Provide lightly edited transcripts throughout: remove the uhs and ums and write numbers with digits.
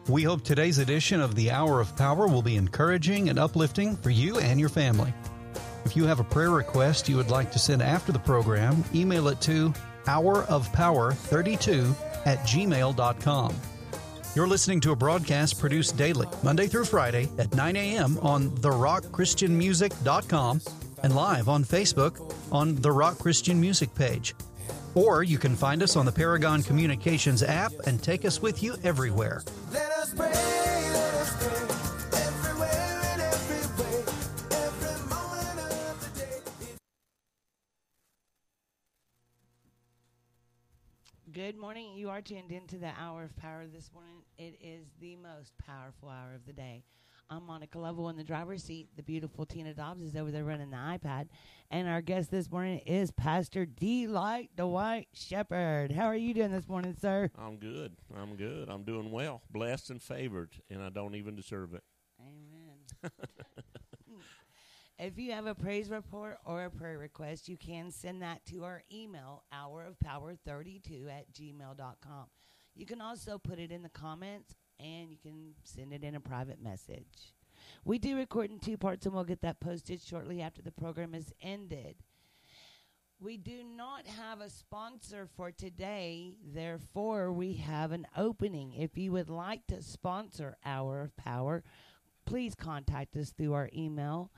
We hope today's edition of the Hour of Power will be encouraging and uplifting for you and your family. If you have a prayer request you would like to send after the program, email it to hourofpower32@gmail.com. You're listening to a broadcast produced daily, Monday through Friday at 9 a.m. on therockchristianmusic.com and live on Facebook on the Rock Christian Music page. Or you can find us on the Paragon Communications app and take us with you everywhere. Let us pray, everywhere and every way, every moment of the day. Good morning. You are tuned into the Hour of Power this morning. It is the most powerful hour of the day. I'm Monica Lovell in the driver's seat. The beautiful Tina Dobbs is over there running the iPad. And our guest this morning is Pastor D-Light Dwight Shepherd. How are you doing this morning, sir? I'm good. I'm doing well. Blessed and favored, and I don't even deserve it. Amen. If you have a praise report or a prayer request, you can send that to our email, hourofpower32@gmail.com. You can also put it in the comments, and you can send it in a private message. We do record in two parts, and we'll get that posted shortly after the program is ended. We do not have a sponsor for today, therefore we have an opening. If you would like to sponsor Hour of Power, please contact us through our email,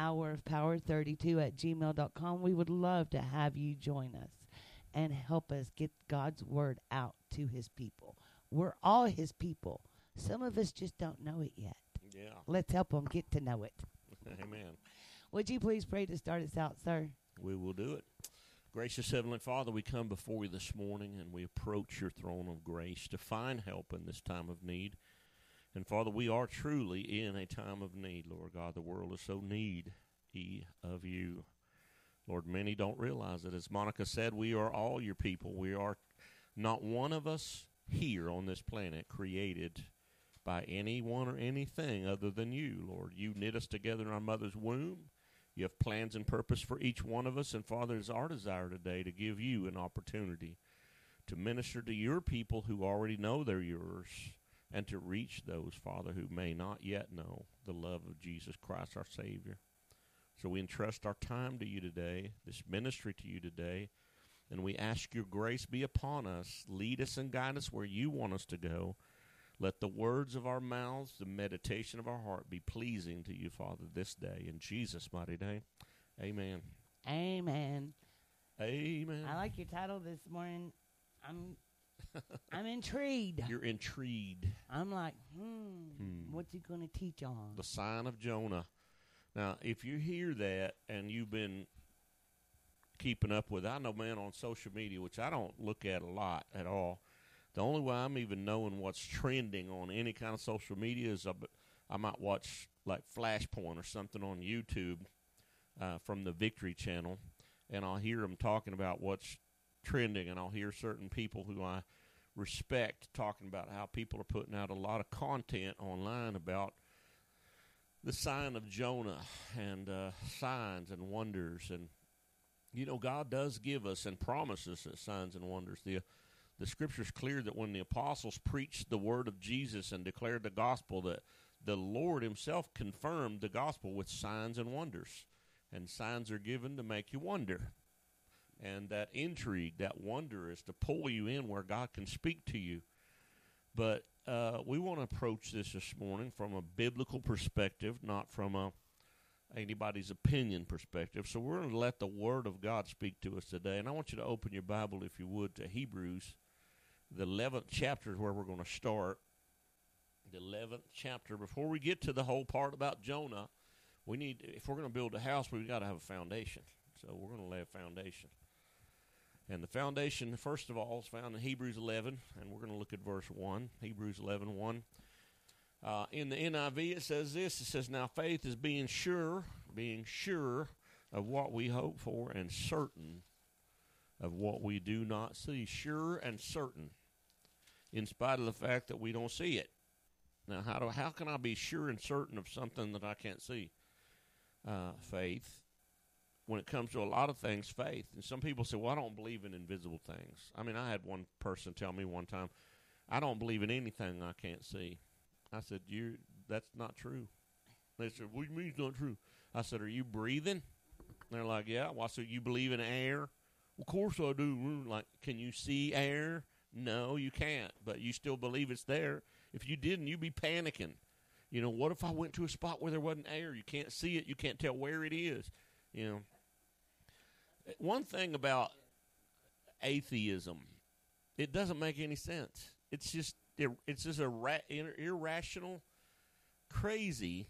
hourofpower32@gmail.com. We would love to have you join us and help us get God's word out to his people. We're all his people. Some of us just don't know it yet. Yeah. Let's help them get to know it. Amen. Would you please pray to start us out, sir? We will do it. Gracious Heavenly Father, we come before you this morning, and we approach your throne of grace to find help in this time of need. And Father, we are truly in a time of need, Lord God. The world is so needy of you. Lord, many don't realize it. As Monica said, we are all your people. We are not one of us here on this planet created by anyone or anything other than you, Lord. You knit us together in our mother's womb. You have plans and purpose for each one of us. And Father, it's our desire today to give you an opportunity to minister to your people who already know they're yours, and to reach those, Father, who may not yet know the love of Jesus Christ, our Savior. So we entrust our time to you today, this ministry to you today, and we ask your grace be upon us. Lead us and guide us where you want us to go. Let the words of our mouths, the meditation of our heart be pleasing to you, Father, this day. In Jesus' mighty name, amen. Amen. Amen. I like your title this morning. I'm intrigued. You're intrigued. I'm like, what's he going to teach on? The sign of Jonah. Now, if you hear that and you've been keeping up with, I know, man, on social media, which I don't look at a lot at all. The only way I'm even knowing what's trending on any kind of social media is I might watch like Flashpoint or something on YouTube from the Victory Channel, and I'll hear them talking about what's trending, and I'll hear certain people who I respect talking about how people are putting out a lot of content online about the sign of Jonah and signs and wonders. And, you know, God does give us and promises us signs and wonders. The Scripture's clear that when the apostles preached the word of Jesus and declared the gospel, that the Lord himself confirmed the gospel with signs and wonders. And signs are given to make you wonder. And that intrigue, that wonder, is to pull you in where God can speak to you. But we want to approach this morning from a biblical perspective, not from anybody's opinion perspective. So we're going to let the Word of God speak to us today. And I want you to open your Bible, if you would, to Hebrews. The 11th chapter is where we're going to start. The 11th chapter. Before we get to the whole part about Jonah, we need, if we're going to build a house, we've got to have a foundation. So we're going to lay a foundation. And the foundation, first of all, is found in Hebrews 11, and we're going to look at verse 1, Hebrews 11:1. In the NIV, it says this. It says, now faith is being sure of what we hope for and certain of what we do not see. Sure and certain, in spite of the fact that we don't see it. Now, how can I be sure and certain of something that I can't see? Faith. When it comes to a lot of things, faith. And some people say, well, I don't believe in invisible things. I mean, I had one person tell me one time, I don't believe in anything I can't see. I said, that's not true. They said, what do you mean it's not true? I said, are you breathing? They're like, yeah. Well, I said, you believe in air? Of course I do. Like, can you see air? No, you can't, but you still believe it's there. If you didn't, you'd be panicking. You know, what if I went to a spot where there wasn't air? You can't see it. You can't tell where it is. You know, one thing about atheism, it doesn't make any sense. It's just irrational, crazy,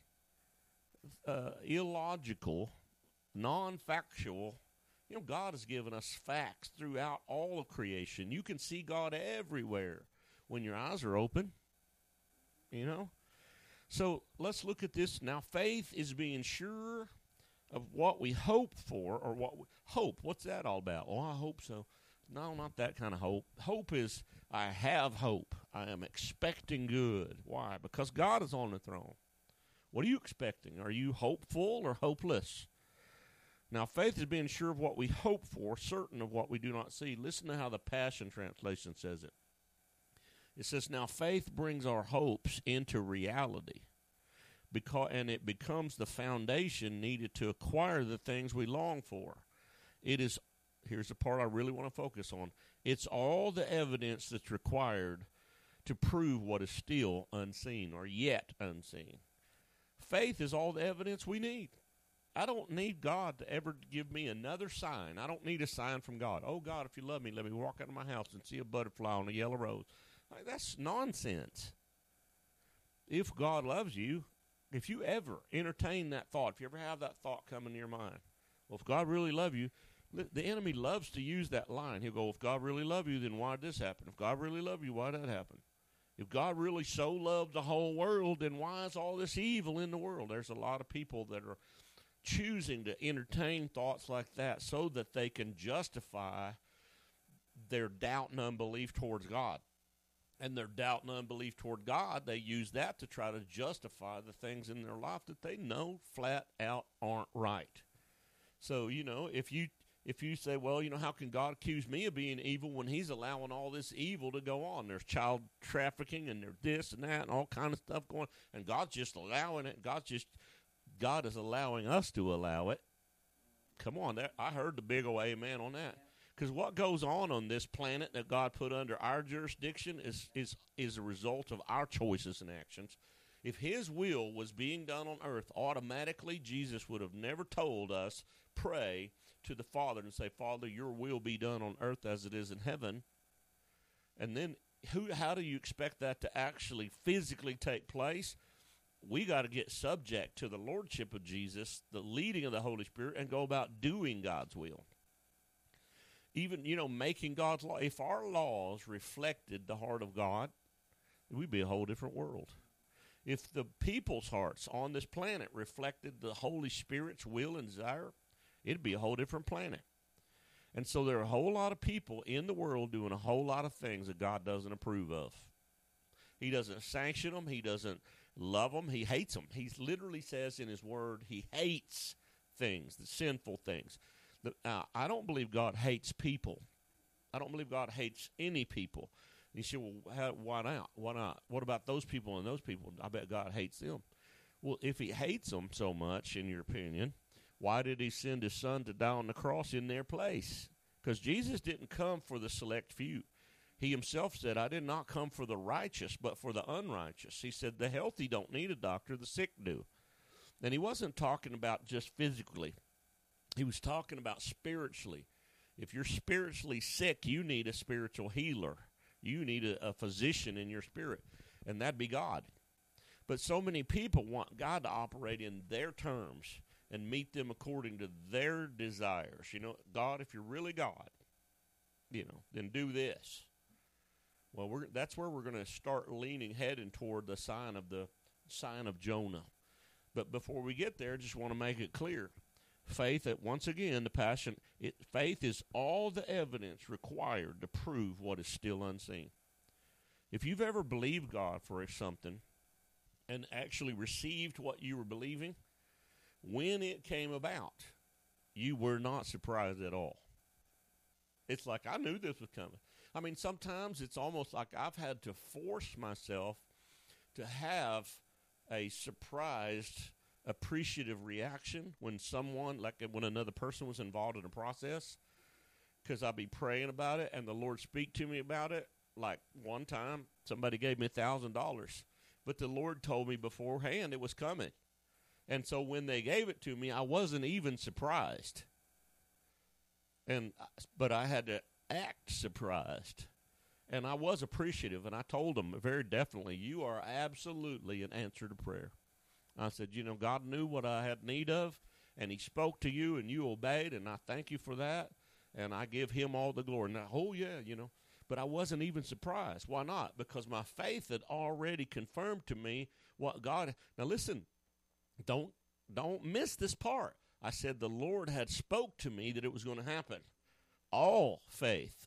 illogical, non-factual. You know, God has given us facts throughout all of creation. You can see God everywhere when your eyes are open, you know. So let's look at this now. Faith is being sure of what we hope for, or what we hope. What's that all about? Oh, I hope so. No, not that kind of hope. Hope is I have hope. I am expecting good. Why? Because God is on the throne. What are you expecting? Are you hopeful or hopeless? Now, faith is being sure of what we hope for, certain of what we do not see. Listen to how the Passion Translation says it. It says, now faith brings our hopes into reality, and it becomes the foundation needed to acquire the things we long for. It is, here's the part I really want to focus on, it's all the evidence that's required to prove what is still unseen or yet unseen. Faith is all the evidence we need. I don't need God to ever give me another sign. I don't need a sign from God. Oh, God, if you love me, let me walk out of my house and see a butterfly on a yellow rose. Like, that's nonsense. If God loves you, if you ever entertain that thought, if you ever have that thought come into your mind, well, if God really loves you, the enemy loves to use that line. He'll go, if God really loved you, then why did this happen? If God really loved you, why did that happen? If God really so loved the whole world, then why is all this evil in the world? There's a lot of people that are choosing to entertain thoughts like that so that they can justify their doubt and unbelief towards God. And their doubt and unbelief toward God, they use that to try to justify the things in their life that they know flat out aren't right. So, you know, if you say, well, you know, how can God accuse me of being evil when he's allowing all this evil to go on? There's child trafficking and there's this and that and all kind of stuff going on, and God's just allowing it. God is allowing us to allow it. Come on, I heard the big old amen on that. Because what goes on this planet that God put under our jurisdiction is a result of our choices and actions. If his will was being done on earth, automatically Jesus would have never told us, pray to the Father and say, Father, your will be done on earth as it is in heaven. And then how do you expect that to actually physically take place? We got to get subject to the lordship of Jesus, the leading of the Holy Spirit, and go about doing God's will. Even, you know, making God's law. If our laws reflected the heart of God, we'd be a whole different world. If the people's hearts on this planet reflected the Holy Spirit's will and desire, it'd be a whole different planet. And so there are a whole lot of people in the world doing a whole lot of things that God doesn't approve of. He doesn't sanction them. He doesn't love them. He hates them. He literally says in his word, he hates things, the sinful things. Now, I don't believe God hates people. I don't believe God hates any people. You say, well, why not? Why not? What about those people and those people? I bet God hates them. Well, if he hates them so much, in your opinion, why did he send his son to die on the cross in their place? Because Jesus didn't come for the select few. He himself said, I did not come for the righteous, but for the unrighteous. He said, the healthy don't need a doctor, the sick do. And he wasn't talking about just physically. He was talking about spiritually. If you're spiritually sick, you need a spiritual healer. You need a physician in your spirit, and that'd be God. But so many people want God to operate in their terms and meet them according to their desires. You know, God, if you're really God, you know, then do this. Well, that's where we're going to start heading toward the sign of Jonah. But before we get there, I just want to make it clear. Faith, once again, faith is all the evidence required to prove what is still unseen. If you've ever believed God for something and actually received what you were believing, when it came about, you were not surprised at all. It's like, I knew this was coming. I mean, sometimes it's almost like I've had to force myself to have a surprised, appreciative reaction when someone, like when another person was involved in a process, because I'd be praying about it and the Lord speak to me about it. Like one time, somebody gave me $1,000, but the Lord told me beforehand it was coming. And so when they gave it to me, I wasn't even surprised. But I had to act surprised. And I was appreciative, and I told them very definitely, you are absolutely an answer to prayer. I said, God knew what I had need of, and he spoke to you, and you obeyed, and I thank you for that, and I give him all the glory. Now, but I wasn't even surprised. Why not? Because my faith had already confirmed to me what God. Now, listen, don't miss this part. I said the Lord had spoke to me that it was going to happen. All faith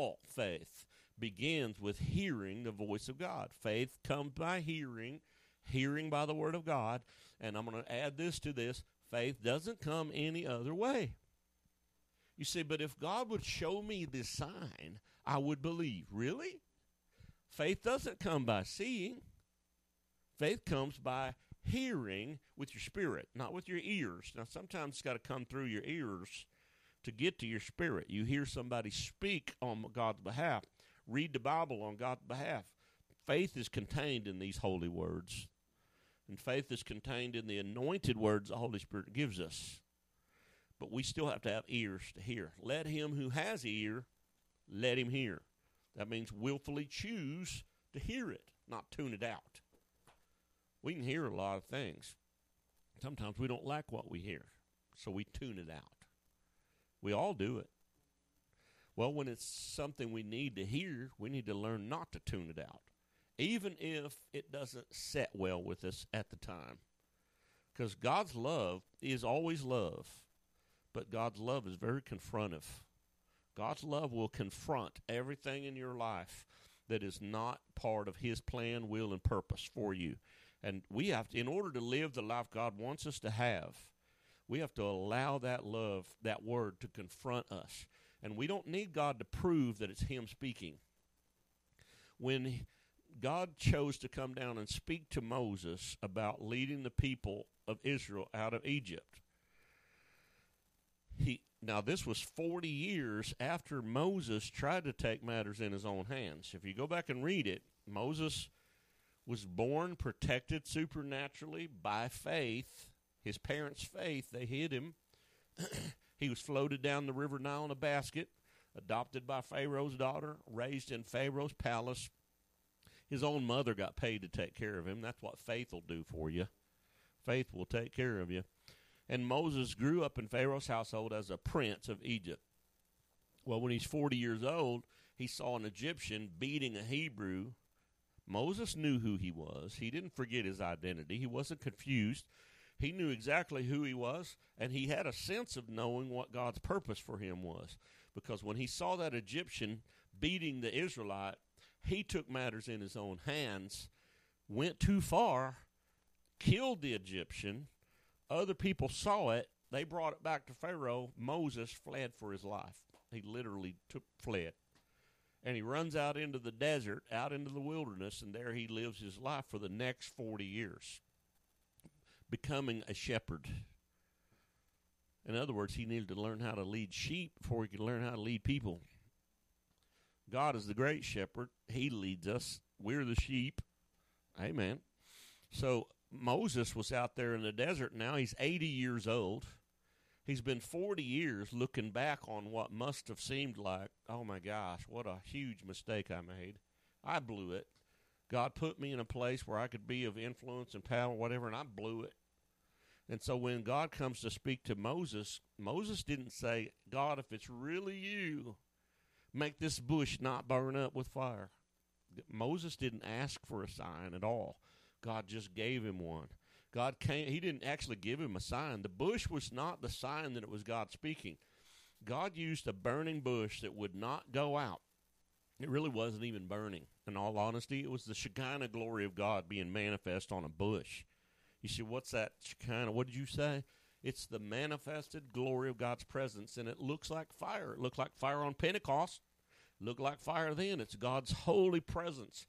begins with hearing the voice of God. Faith comes by hearing by the word of God. And I'm going to add this to this. Faith doesn't come any other way. You see, but if God would show me this sign, I would believe. Really? Faith doesn't come by seeing. Faith comes by hearing with your spirit, not with your ears. Now, sometimes it's got to come through your ears to get to your spirit. You hear somebody speak on God's behalf. Read the Bible on God's behalf. Faith is contained in these holy words. And faith is contained in the anointed words the Holy Spirit gives us. But we still have to have ears to hear. Let him who has ear, let him hear. That means willfully choose to hear it, not tune it out. We can hear a lot of things. Sometimes we don't like what we hear, so we tune it out. We all do it. Well, when it's something we need to hear, we need to learn not to tune it out, even if it doesn't set well with us at the time. Because God's love is always love, but God's love is very confrontive. God's love will confront everything in your life that is not part of his plan, will, and purpose for you. And we have to, in order to live the life God wants us to have, we have to allow that love, that word, to confront us. And we don't need God to prove that it's him speaking. When God chose to come down and speak to Moses about leading the people of Israel out of Egypt, now this was 40 years after Moses tried to take matters in his own hands. If you go back and read it, Moses was born protected supernaturally by faith. His parents' faith, they hid him. He was floated down the river Nile in a basket, adopted by Pharaoh's daughter, raised in Pharaoh's palace. His own mother got paid to take care of him. That's what faith will do for you. Faith will take care of you. And Moses grew up in Pharaoh's household as a prince of Egypt. Well, when he's 40 years old, he saw an Egyptian beating a Hebrew. Moses knew who he was. He didn't forget his identity. He wasn't confused. He knew exactly who he was, and he had a sense of knowing what God's purpose for him was. Because when he saw that Egyptian beating the Israelite, he took matters in his own hands, went too far, killed the Egyptian. Other people saw it. They brought it back to Pharaoh. Moses fled for his life. He literally fled. And he runs out into the desert, out into the wilderness, and there he lives his life for the next 40 years, becoming a shepherd. In other words, he needed to learn how to lead sheep before he could learn how to lead people. God is the great shepherd. He leads us. We're the sheep. Amen. So Moses was out there in the desert. Now he's 80 years old. He's been 40 years looking back on what must have seemed like, oh my gosh, what a huge mistake I made. I blew it. God put me in a place where I could be of influence and power, whatever, and I blew it. And so when God comes to speak to Moses, Moses didn't say, God, if it's really you, make this bush not burn up with fire. Moses didn't ask for a sign at all. God just gave him one. God came. He didn't actually give him a sign. The bush was not the sign that it was God speaking. God used a burning bush that would not go out. It really wasn't even burning. In all honesty, it was the Shekinah glory of God being manifest on a bush. You see, what's that Shekinah? What did you say? It's the manifested glory of God's presence, and it looks like fire. It looked like fire on Pentecost. It looked like fire then. It's God's holy presence.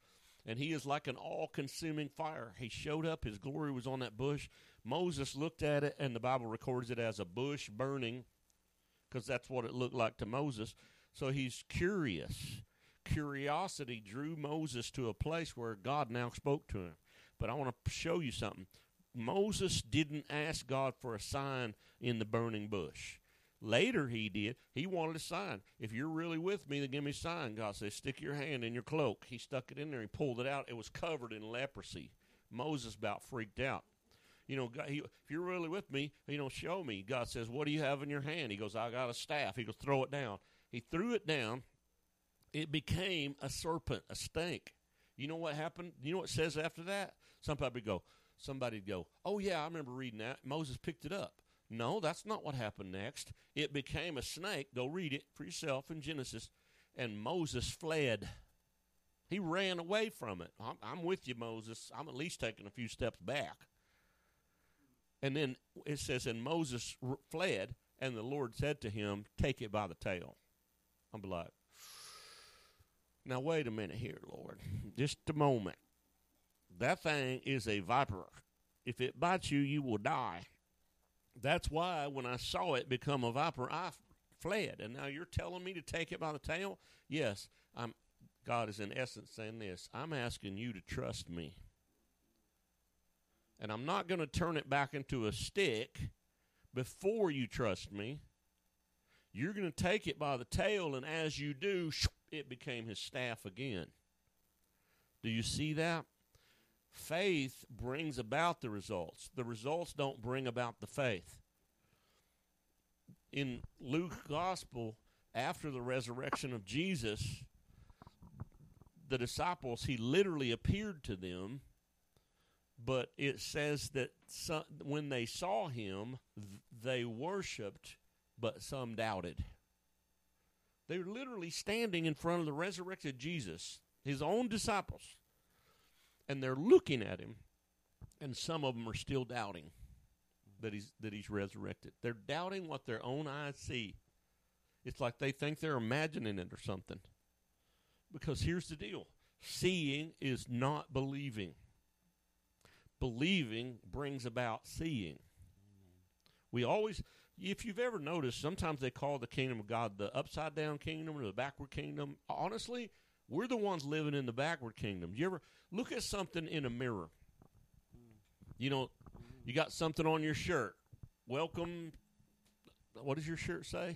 and he is like an all-consuming fire. He showed up. His glory was on that bush. Moses looked at it, and the Bible records it as a bush burning, because that's what it looked like to Moses. So he's curious. Curiosity drew Moses to a place where God now spoke to him. But I want to show you something. Moses didn't ask God for a sign in the burning bush. Later he did. He wanted a sign. If you're really with me, then give me a sign. God says, stick your hand in your cloak. He stuck it in there. He pulled it out. It was covered in leprosy. Moses about freaked out. You know, God, if you're really with me, show me. God says, what do you have in your hand? He goes, I got a staff. He goes, throw it down. He threw it down. It became a serpent, a snake. You know what happened? You know what it says after that? Somebody go, oh, yeah, I remember reading that. Moses picked it up. No, that's not what happened next. It became a snake. Go read it for yourself in Genesis. And Moses fled. He ran away from it. I'm with you, Moses. I'm at least taking a few steps back. And then it says, and Moses fled, and the Lord said to him, take it by the tail. I'm like, now wait a minute here, Lord. Just a moment. That thing is a viper. If it bites you, you will die. That's why when I saw it become a viper, I fled. And now you're telling me to take it by the tail? Yes, God is in essence saying this. I'm asking you to trust me. And I'm not going to turn it back into a stick before you trust me. You're going to take it by the tail, and as you do, it became his staff again. Do you see that? Faith brings about the results. The results don't bring about the faith. In Luke's gospel, after the resurrection of Jesus, the disciples, he literally appeared to them, but it says that when they saw him, they worshiped, but some doubted. They were literally standing in front of the resurrected Jesus, his own disciples, and they're looking at him, and some of them are still doubting that he's resurrected. They're doubting what their own eyes see. It's like they think they're imagining it or something. Because here's the deal. Seeing is not believing. Believing brings about seeing. We always, if you've ever noticed, sometimes they call the kingdom of God the upside down kingdom or the backward kingdom. Honestly, we're the ones living in the backward kingdom. You ever look at something in a mirror? You know, you got something on your shirt. Welcome. What does your shirt say?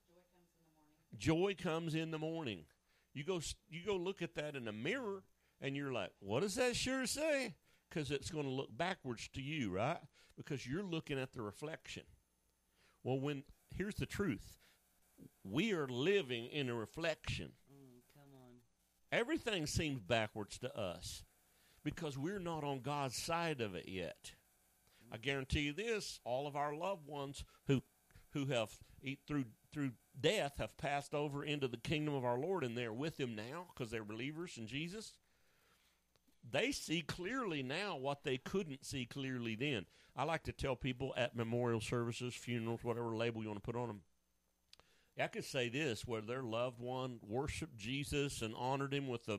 Joy comes in the morning. You go look at that in the mirror, and you're like, what does that shirt say? Because it's going to look backwards to you, right? Because you're looking at the reflection. Well, here's the truth. We are living in a reflection. Come on. Everything seems backwards to us because we're not on God's side of it yet. I guarantee you this, all of our loved ones who have, through death, have passed over into the kingdom of our Lord, and they're with him now because they're believers in Jesus. They see clearly now what they couldn't see clearly then. I like to tell people at memorial services, funerals, whatever label you want to put on them, I could say this, where their loved one worshiped Jesus and honored him with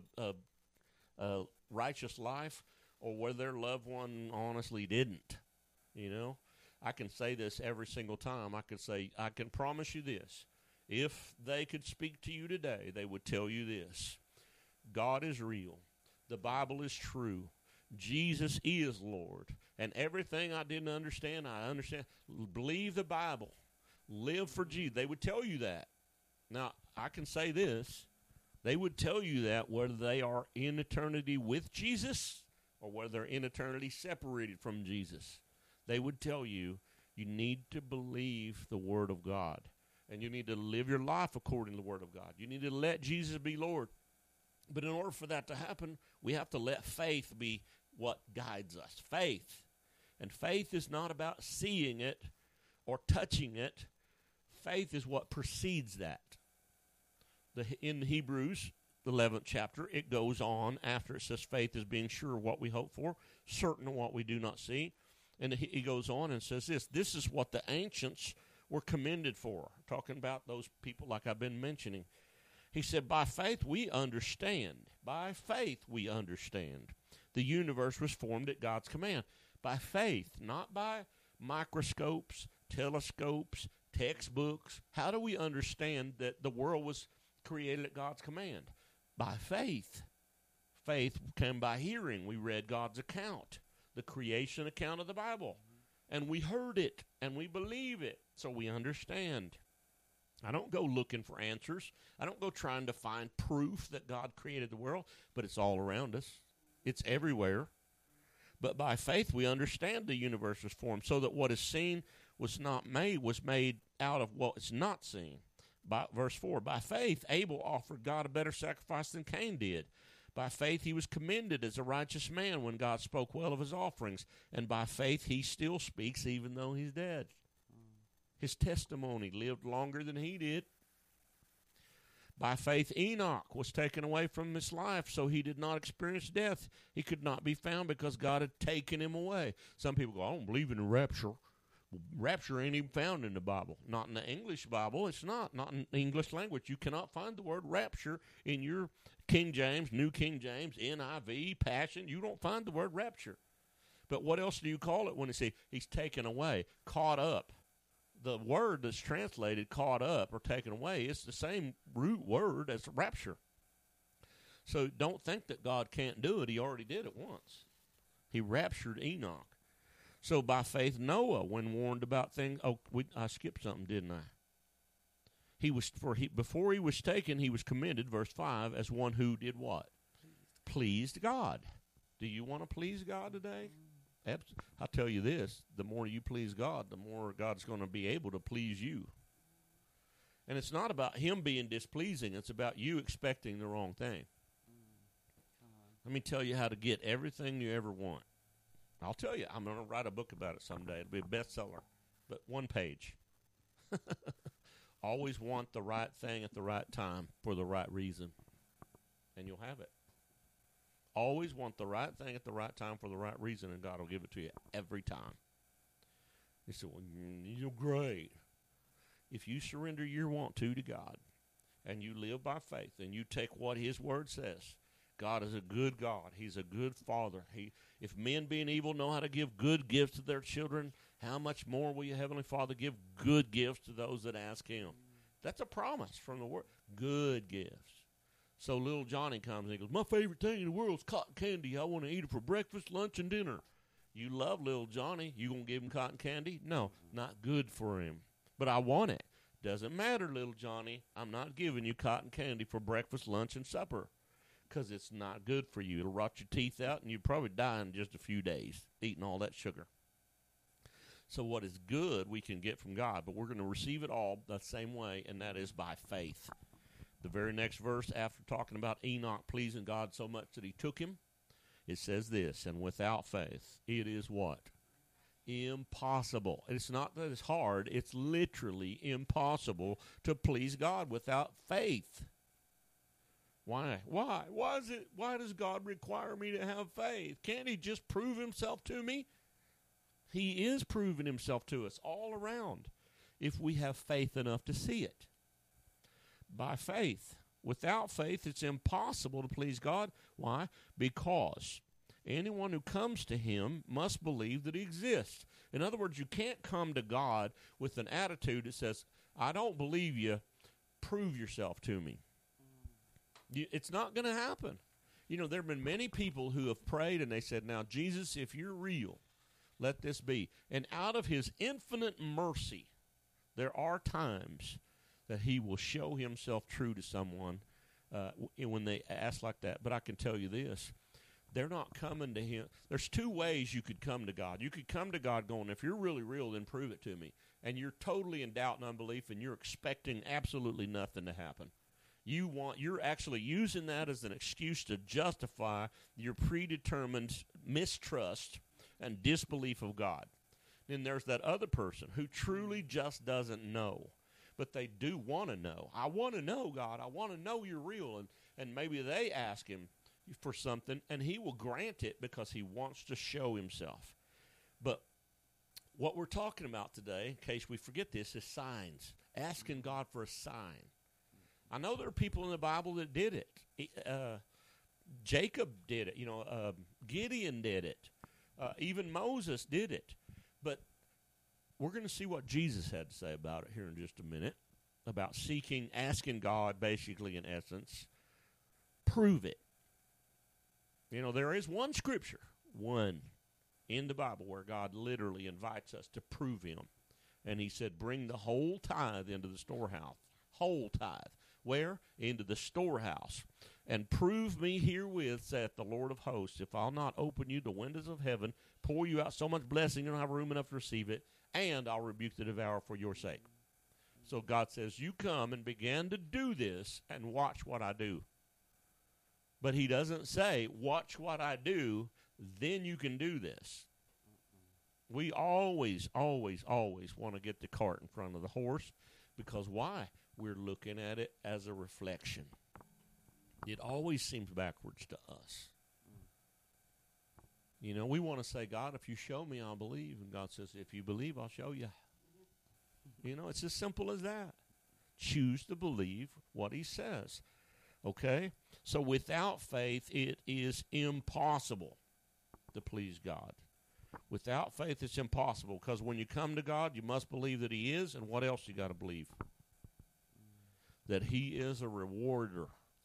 a righteous life, or where their loved one honestly didn't. You know, I can say this every single time. I can promise you this. If they could speak to you today, they would tell you this. God is real. The Bible is true. Jesus is Lord. And everything I didn't understand, I understand. Believe the Bible. Live for Jesus. They would tell you that. Now, I can say this. They would tell you that whether they are in eternity with Jesus or whether they're in eternity separated from Jesus. They would tell you, you need to believe the Word of God. And you need to live your life according to the Word of God. You need to let Jesus be Lord. But in order for that to happen, we have to let faith be what guides us. Faith. And faith is not about seeing it or touching it. Faith is what precedes that. In Hebrews, the 11th chapter, it goes on after it says faith is being sure of what we hope for, certain of what we do not see. And he goes on and says this. This is what the ancients were commended for. Talking about those people like I've been mentioning. He said, by faith we understand By faith we understand. The universe was formed at God's command. By faith, not by microscopes, telescopes, textbooks. How do we understand that the world was created at God's command? By faith. Faith came by hearing. We read God's account, the creation account of the Bible. And we heard it, and we believe it, so we understand. I don't go looking for answers. I don't go trying to find proof that God created the world, but it's all around us. It's everywhere. But by faith we understand the universe was formed, so that what is seen was made out of what is not seen. By verse 4, by faith Abel offered God a better sacrifice than Cain did. By faith he was commended as a righteous man when God spoke well of his offerings. And by faith he still speaks even though he's dead. His testimony lived longer than he did. By faith Enoch was taken away from this life, so he did not experience death. He could not be found because God had taken him away. Some people go, I don't believe in the rapture. Rapture ain't even found in the Bible. Not in the English Bible. It's not in the English language. You cannot find the word rapture in your King James, New King James, NIV, Passion. You don't find the word rapture. But what else do you call it when they say he's taken away, caught up? The word that's translated caught up or taken away, it's the same root word as rapture. So don't think that God can't do it. He already did it once. He raptured Enoch. So by faith, Noah, when warned about things, I skipped something, didn't I? Before he was taken, he was commended, verse 5, as one who did what? Pleased God. Do you want to please God today? I'll tell you this, the more you please God, the more God's going to be able to please you. And it's not about him being displeasing, it's about you expecting the wrong thing. Let me tell you how to get everything you ever want. I'll tell you, I'm going to write a book about it someday. It'll be a bestseller, but one page. Always want the right thing at the right time for the right reason, and you'll have it. Always want the right thing at the right time for the right reason, and God will give it to you every time. You say, well, you're great. If you surrender your want to God, and you live by faith, and you take what his word says, God is a good God. He's a good Father. If men being evil know how to give good gifts to their children, how much more will your Heavenly Father give good gifts to those that ask him? That's a promise from the word. Good gifts. So little Johnny comes and he goes, my favorite thing in the world is cotton candy. I want to eat it for breakfast, lunch, and dinner. You love little Johnny. You going to give him cotton candy? No, not good for him. But I want it. Doesn't matter, little Johnny. I'm not giving you cotton candy for breakfast, lunch, and supper. Because it's not good for you. It'll rot your teeth out, and you'll probably die in just a few days eating all that sugar. So what is good we can get from God, but we're going to receive it all the same way, and that is by faith. The very next verse, after talking about Enoch pleasing God so much that he took him, it says this, and without faith, it is what? Impossible. It's not that it's hard. It's literally impossible to please God without faith. Why? Why does God require me to have faith? Can't he just prove himself to me? He is proving himself to us all around if we have faith enough to see it. By faith. Without faith, it's impossible to please God. Why? Because anyone who comes to him must believe that he exists. In other words, you can't come to God with an attitude that says, I don't believe you, prove yourself to me. It's not going to happen. You know, there have been many people who have prayed and they said, now, Jesus, if you're real, let this be. And out of his infinite mercy, there are times that he will show himself true to someone when they ask like that. But I can tell you this. They're not coming to him. There's two ways you could come to God. You could come to God going, if you're really real, then prove it to me. And you're totally in doubt and unbelief, and you're expecting absolutely nothing to happen. You're actually using that as an excuse to justify your predetermined mistrust and disbelief of God. Then there's that other person who truly just doesn't know, but they do want to know. I want to know, God. I want to know you're real. And maybe they ask him for something, and he will grant it because he wants to show himself. But what we're talking about today, in case we forget this, is signs. Asking God for a sign. I know there are people in the Bible that did it. Jacob did it. Gideon did it. Even Moses did it. But we're going to see what Jesus had to say about it here in just a minute, about asking God, basically, in essence, prove it. There is one scripture, one, in the Bible where God literally invites us to prove him. And he said, bring the whole tithe into the storehouse. Whole tithe. Where? Into the storehouse. And prove me herewith, saith the Lord of hosts, if I'll not open you the windows of heaven, pour you out so much blessing you don't have room enough to receive it, and I'll rebuke the devourer for your sake. So God says, you come and begin to do this and watch what I do. But he doesn't say, watch what I do, then you can do this. We always, always, always want to get the cart in front of the horse, because why? We're looking at it as a reflection. It always seems backwards to us. We want to say, God, if you show me, I'll believe. And God says, if you believe, I'll show you. It's as simple as that. Choose to believe what he says. Okay? So without faith, it is impossible to please God. Without faith, it's impossible, because when you come to God, you must believe that he is, and what else you got to believe? That he is a rewarder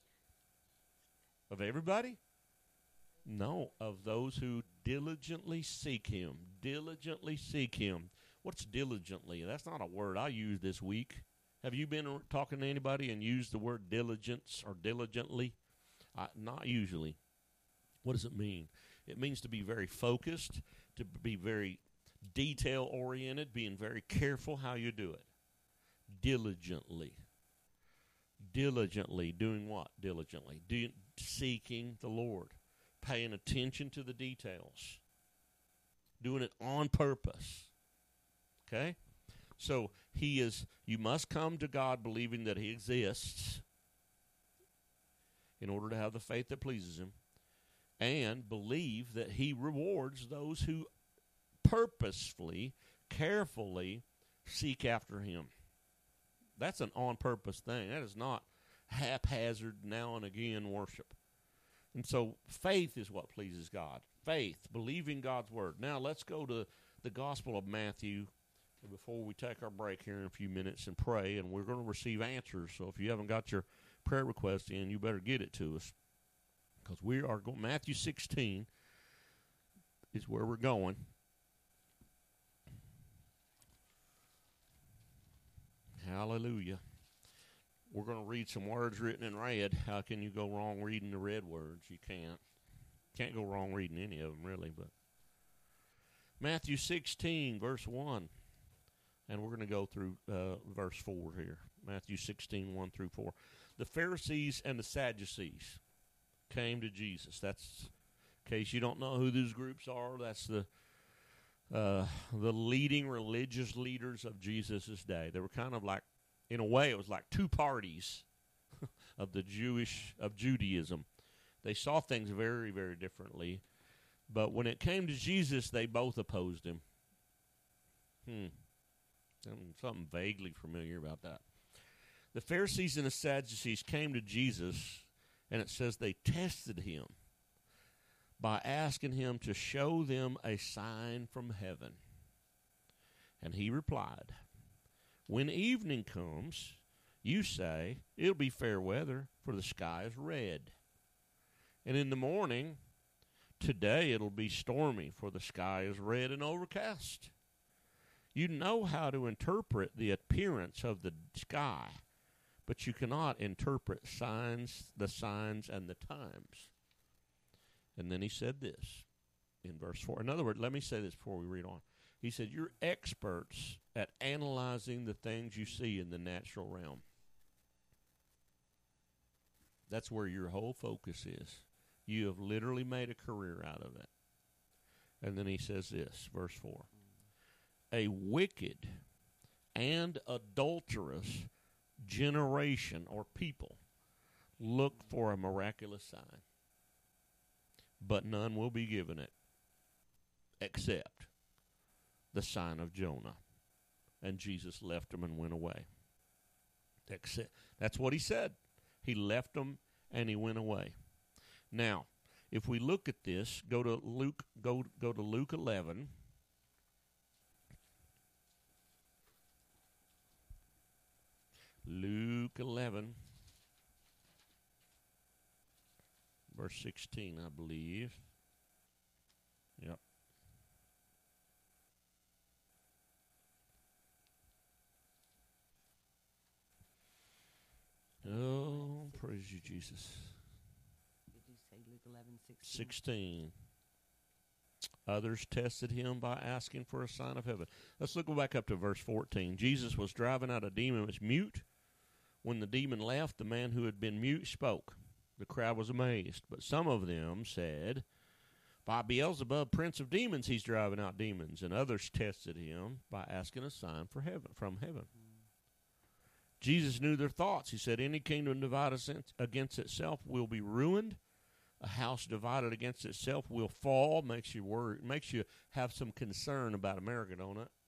of everybody? No, of those who diligently seek him. Diligently seek him. What's diligently? That's not a word I used this week. Have you been talking to anybody and used the word diligence or diligently? Not usually. What does it mean? It means to be very focused, to be very detail-oriented, being very careful how you do it. Diligently. Diligently. Doing what? Diligently. Seeking the Lord. Paying attention to the details. Doing it on purpose. Okay? So you must come to God believing that he exists in order to have the faith that pleases him, and believe that he rewards those who purposefully, carefully seek after him. That's an on-purpose thing. That is not haphazard, now and again worship. And so faith is what pleases God. Faith, believing God's word. Now let's go to the Gospel of Matthew before we take our break here in a few minutes and pray, and we're going to receive answers. So if you haven't got your prayer request in, you better get it to us, because we are going. Matthew 16 is where we're going. Hallelujah. We're going to read some words written in red. How can you go wrong reading the red words? You can't. Can't go wrong reading any of them, really. But Matthew 16, verse 1. And we're going to go through verse 4 here. Matthew 16, 1 through 4. The Pharisees and the Sadducees came to Jesus. That's, in case you don't know who these groups are, that's the leading religious leaders of Jesus' day. They were kind of like, in a way, it was like two parties of Judaism. They saw things very, very differently. But when it came to Jesus, they both opposed him. Something vaguely familiar about that. The Pharisees and the Sadducees came to Jesus, and it says they tested him by asking him to show them a sign from heaven. And he replied, when evening comes, you say, it'll be fair weather, for the sky is red. And in the morning, today it'll be stormy, for the sky is red and overcast. You know how to interpret the appearance of the sky, but you cannot interpret the signs and the times. And then he said this in verse 4. In other words, let me say this before we read on. He said, you're experts at analyzing the things you see in the natural realm. That's where your whole focus is. You have literally made a career out of it. And then he says this, verse 4. A wicked and adulterous generation or people look for a miraculous sign, but none will be given it except the sign of Jonah. And Jesus left them and went away. That's what he said. He left them and he went away. Now, if we look at this, go to Luke 11. Luke 11, verse 16, I believe. Yep. Oh, praise you, Jesus. Did you say Luke 11:16? 16. Others tested him by asking for a sign of heaven. Let's look back up to verse 14. Jesus was driving out a demon that was mute. When the demon left, the man who had been mute spoke. The crowd was amazed, but some of them said, by Beelzebub, prince of demons, he's driving out demons. And others tested him by asking a sign from heaven. Jesus knew their thoughts. He said, any kingdom divided against itself will be ruined. A house divided against itself will fall. Makes you worry. Makes you have some concern about America, don't it?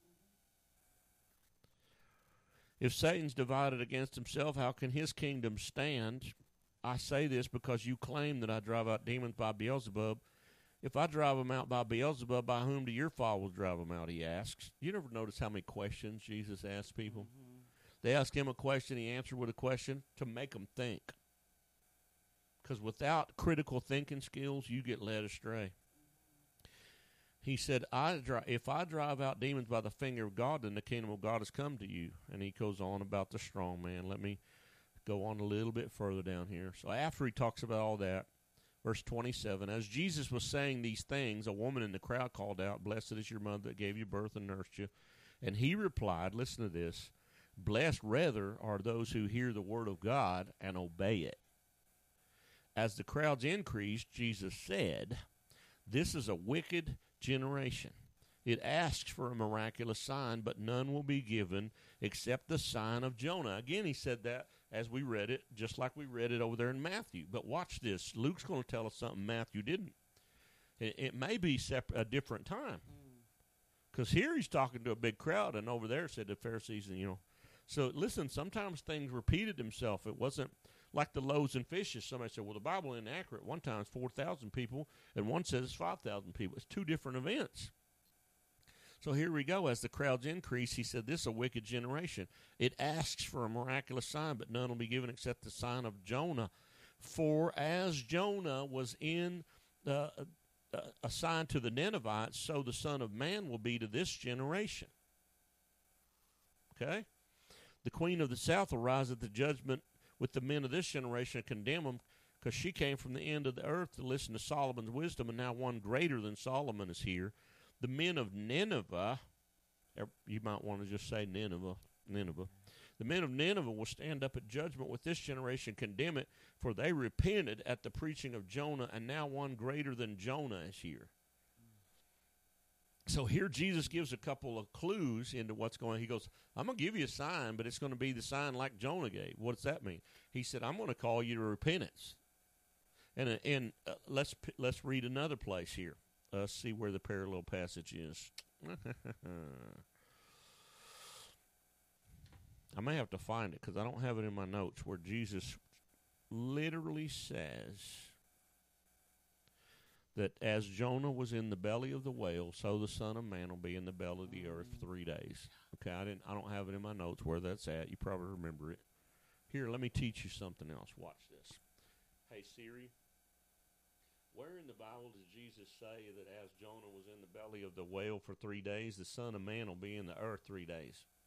If Satan's divided against himself, how can his kingdom stand? I say this because you claim that I drive out demons by Beelzebub. If I drive them out by Beelzebub, by whom do your followers drive them out, he asks. You never notice how many questions Jesus asks people? Mm-hmm. They ask him a question, he answered with a question to make them think. Because without critical thinking skills, you get led astray. He said, if I drive out demons by the finger of God, then the kingdom of God has come to you. And he goes on about the strong man. Let me go on a little bit further down here. So after he talks about all that, verse 27, as Jesus was saying these things, a woman in the crowd called out, blessed is your mother that gave you birth and nursed you. And he replied, listen to this, blessed rather are those who hear the word of God and obey it. As the crowds increased, Jesus said, this is a wicked generation. It asks for a miraculous sign, but none will be given except the sign of Jonah. Again, he said that as we read it, just like we read it over there in Matthew. But watch this. Luke's going to tell us something Matthew didn't. It may be a different time. Because here he's talking to a big crowd, and over there said the Pharisees, and So listen, sometimes things repeated themselves. It wasn't like the loaves and fishes. Somebody said, well, the Bible is inaccurate. One time it's 4,000 people, and one says it's 5,000 people. It's two different events. So here we go. As the crowds increase, he said, this is a wicked generation. It asks for a miraculous sign, but none will be given except the sign of Jonah. For as Jonah was in a sign to the Ninevites, so the Son of Man will be to this generation. Okay? The queen of the south will rise at the judgment with the men of this generation and condemn them, because she came from the end of the earth to listen to Solomon's wisdom, and now one greater than Solomon is here. The men of Nineveh, you might want to just say Nineveh. The men of Nineveh will stand up at judgment with this generation, condemn it, for they repented at the preaching of Jonah, and now one greater than Jonah is here. So here Jesus gives a couple of clues into what's going on. He goes, I'm going to give you a sign, but it's going to be the sign like Jonah gave. What does that mean? He said, I'm going to call you to repentance. And let's read another place here. Let's see where the parallel passage is. I may have to find it because I don't have it in my notes, where Jesus literally says that as Jonah was in the belly of the whale, so the Son of Man will be in the belly of the earth 3 days. Okay, I don't have it in my notes where that's at. You probably remember it. Here, let me teach you something else. Watch this. Hey, Siri, where in the Bible does Jesus say that as Jonah was in the belly of the whale for 3 days, the Son of Man will be in the earth 3 days?